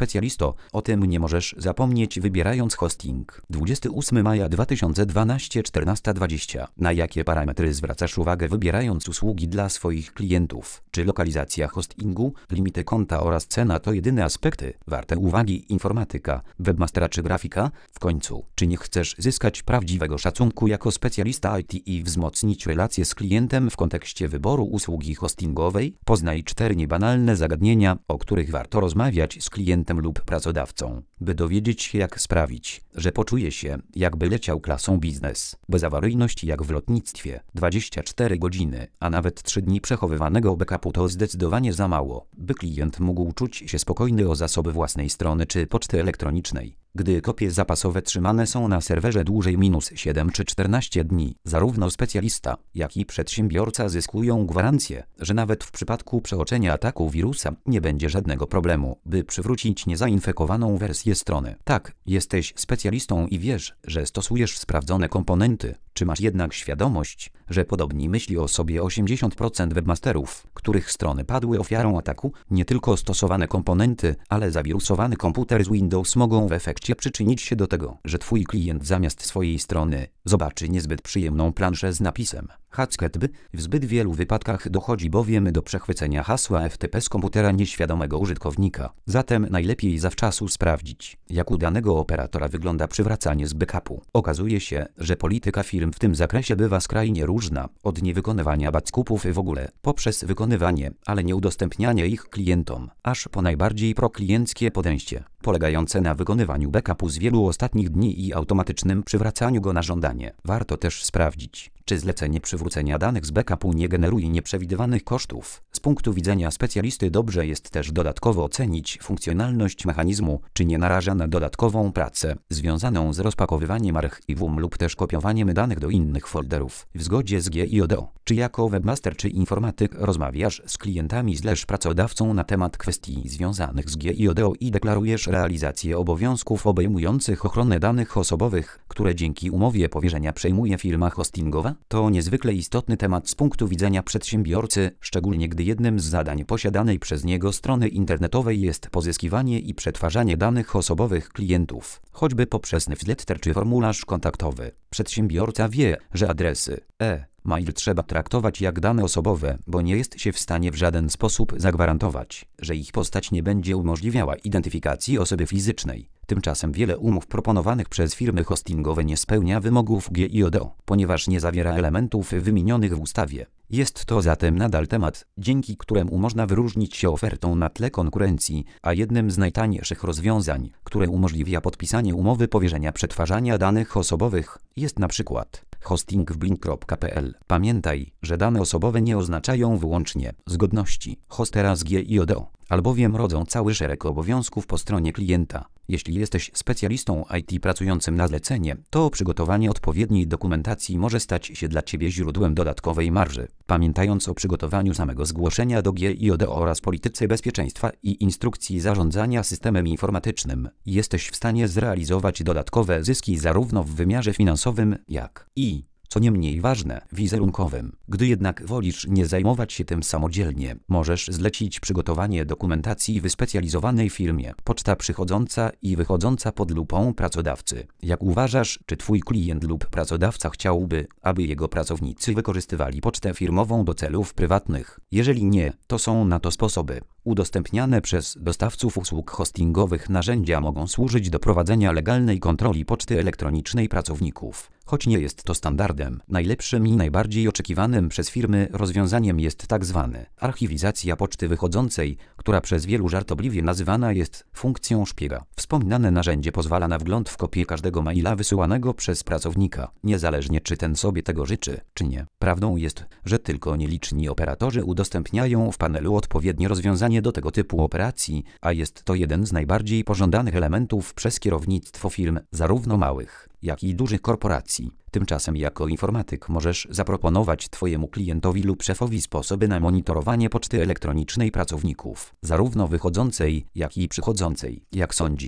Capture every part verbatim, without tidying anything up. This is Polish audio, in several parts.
specjalisto, o tym nie możesz zapomnieć wybierając hosting. dwudziestego ósmego maja dwa tysiące dwunastego, czternasta dwadzieścia. Na jakie parametry zwracasz uwagę wybierając usługi dla swoich klientów? Czy lokalizacja hostingu, limity konta oraz cena to jedyne aspekty warte uwagi? Informatyka, webmastera czy grafika? W końcu, czy nie chcesz zyskać prawdziwego szacunku jako specjalista I T i wzmocnić relacje z klientem w kontekście wyboru usługi hostingowej? Poznaj cztery niebanalne zagadnienia, o których warto rozmawiać z klientem lub pracodawcą, by dowiedzieć się, jak sprawić, że poczuje się, jakby leciał klasą biznes. Bezawaryjność jak w lotnictwie. dwadzieścia cztery godziny, a nawet trzy dni przechowywanego backupu to zdecydowanie za mało, by klient mógł czuć się spokojny o zasoby własnej strony czy poczty elektronicznej. Gdy kopie zapasowe trzymane są na serwerze dłużej minus siedem czy czternaście dni, zarówno specjalista, jak i przedsiębiorca zyskują gwarancję, że nawet w przypadku przeoczenia ataku wirusa nie będzie żadnego problemu, by przywrócić niezainfekowaną wersję strony. Tak, jesteś specjalistą i wiesz, że stosujesz sprawdzone komponenty. Czy masz jednak świadomość, że podobnie myśli o sobie osiemdziesiąt procent webmasterów, których strony padły ofiarą ataku? Nie tylko stosowane komponenty, ale zawirusowany komputer z Windows mogą w efekcie przyczynić się do tego, że twój klient zamiast swojej strony zobaczy niezbyt przyjemną planszę z napisem Hackedb. W zbyt wielu wypadkach dochodzi bowiem do przechwycenia hasła F T P z komputera nieświadomego użytkownika. Zatem najlepiej zawczasu sprawdzić, jak u danego operatora wygląda przywracanie z backupu. Okazuje się, że polityka firm w tym zakresie bywa skrajnie różna, od niewykonywania backupów w ogóle, poprzez wykonywanie, ale nie udostępnianie ich klientom, aż po najbardziej proklienckie podejście, polegające na wykonywaniu backupu z wielu ostatnich dni i automatycznym przywracaniu go na żądanie. Warto też sprawdzić, czy zlecenie przywrócenia danych z backupu nie generuje nieprzewidywanych kosztów. Z punktu widzenia specjalisty dobrze jest też dodatkowo ocenić funkcjonalność mechanizmu, czy nie naraża na dodatkową pracę związaną z rozpakowywaniem archiwum lub też kopiowaniem danych do innych folderów. W zgodzie z G I O D O, czy jako webmaster czy informatyk rozmawiasz z klientami slash pracodawcą na temat kwestii związanych z G I O D O i deklarujesz realizację obowiązków obejmujących ochronę danych osobowych, które dzięki umowie powierzenia przejmuje firma hostingowa? To niezwykle istotny temat z punktu widzenia przedsiębiorcy, szczególnie gdy jednym z zadań posiadanej przez niego strony internetowej jest pozyskiwanie i przetwarzanie danych osobowych klientów, choćby poprzez newsletter czy formularz kontaktowy. Przedsiębiorca wie, że adresy e-mail trzeba traktować jak dane osobowe, bo nie jest się w stanie w żaden sposób zagwarantować, że ich postać nie będzie umożliwiała identyfikacji osoby fizycznej. Tymczasem wiele umów proponowanych przez firmy hostingowe nie spełnia wymogów G I O D O, ponieważ nie zawiera elementów wymienionych w ustawie. Jest to zatem nadal temat, dzięki któremu można wyróżnić się ofertą na tle konkurencji, a jednym z najtańszych rozwiązań, które umożliwia podpisanie umowy powierzenia przetwarzania danych osobowych, jest na przykład hosting w blink kropka p l. Pamiętaj, że dane osobowe nie oznaczają wyłącznie zgodności hostera z G I O D O, albowiem rodzą cały szereg obowiązków po stronie klienta. Jeśli jesteś specjalistą I T pracującym na zlecenie, to przygotowanie odpowiedniej dokumentacji może stać się dla Ciebie źródłem dodatkowej marży. Pamiętając o przygotowaniu samego zgłoszenia do G I O D O oraz polityce bezpieczeństwa i instrukcji zarządzania systemem informatycznym, jesteś w stanie zrealizować dodatkowe zyski zarówno w wymiarze finansowym, jak i, co nie mniej ważne, wizerunkowym. Gdy jednak wolisz nie zajmować się tym samodzielnie, możesz zlecić przygotowanie dokumentacji wyspecjalizowanej firmie. Poczta przychodząca i wychodząca pod lupą pracodawcy. Jak uważasz, czy Twój klient lub pracodawca chciałby, aby jego pracownicy wykorzystywali pocztę firmową do celów prywatnych? Jeżeli nie, to są na to sposoby. Udostępniane przez dostawców usług hostingowych narzędzia mogą służyć do prowadzenia legalnej kontroli poczty elektronicznej pracowników. Choć nie jest to standardem, najlepszym i najbardziej oczekiwanym przez firmy rozwiązaniem jest tak zwane archiwizacja poczty wychodzącej, która przez wielu żartobliwie nazywana jest funkcją szpiega. Wspomniane narzędzie pozwala na wgląd w kopię każdego maila wysyłanego przez pracownika, niezależnie czy ten sobie tego życzy, czy nie. Prawdą jest, że tylko nieliczni operatorzy udostępniają w panelu odpowiednie rozwiązanie do tego typu operacji, a jest to jeden z najbardziej pożądanych elementów przez kierownictwo firm, zarówno małych, jak i dużych korporacji. Tymczasem jako informatyk możesz zaproponować Twojemu klientowi lub szefowi sposoby na monitorowanie poczty elektronicznej pracowników, zarówno wychodzącej, jak i przychodzącej. Jak sądzisz,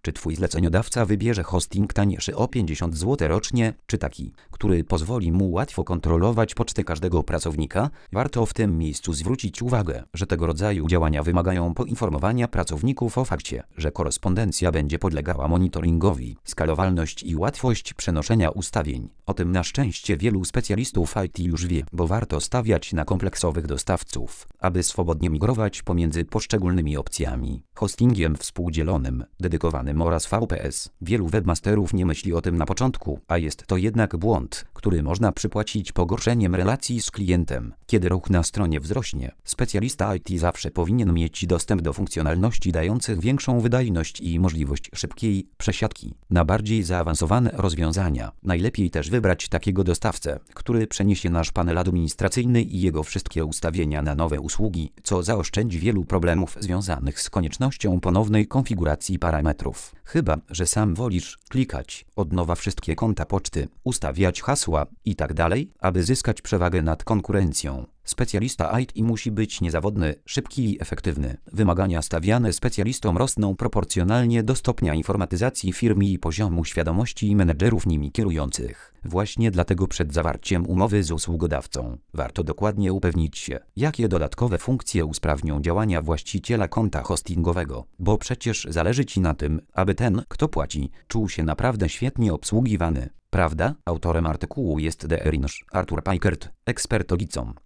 Czy twój zleceniodawca wybierze hosting taniejszy o pięćdziesiąt złotych rocznie, czy taki, który pozwoli mu łatwo kontrolować pocztę każdego pracownika? Warto w tym miejscu zwrócić uwagę, że tego rodzaju działania wymagają poinformowania pracowników o fakcie, że korespondencja będzie podlegała monitoringowi. Skalowalność i łatwość przenoszenia ustawień. O tym na szczęście wielu specjalistów I T już wie, bo warto stawiać na kompleksowych dostawców, aby swobodnie migrować pomiędzy poszczególnymi opcjami. Hostingiem współdzielonym, dedykowanym oraz V P S. Wielu webmasterów nie myśli o tym na początku, a jest to jednak błąd, który można przypłacić pogorszeniem relacji z klientem. Kiedy ruch na stronie wzrośnie, specjalista I T zawsze powinien mieć dostęp do funkcjonalności dających większą wydajność i możliwość szybkiej przesiadki na bardziej zaawansowane rozwiązania. Najlepiej też wybrać takiego dostawcę, który przeniesie nasz panel administracyjny i jego wszystkie ustawienia na nowe usługi, co zaoszczędzi wielu problemów związanych z koniecznością ponownej konfiguracji parametrów. Chyba że sam wolisz klikać od nowa wszystkie konta poczty, ustawiać hasła itd., aby zyskać przewagę nad konkurencją. Specjalista I T musi być niezawodny, szybki i efektywny. Wymagania stawiane specjalistom rosną proporcjonalnie do stopnia informatyzacji firmy i poziomu świadomości menedżerów nimi kierujących. Właśnie dlatego przed zawarciem umowy z usługodawcą warto dokładnie upewnić się, jakie dodatkowe funkcje usprawnią działania właściciela konta hostingowego, bo przecież zależy Ci na tym, aby ten, kto płaci, czuł się naprawdę świetnie obsługiwany. Prawda? Autorem artykułu jest The Erinch, Arthur Pikert, ekspert o Licom.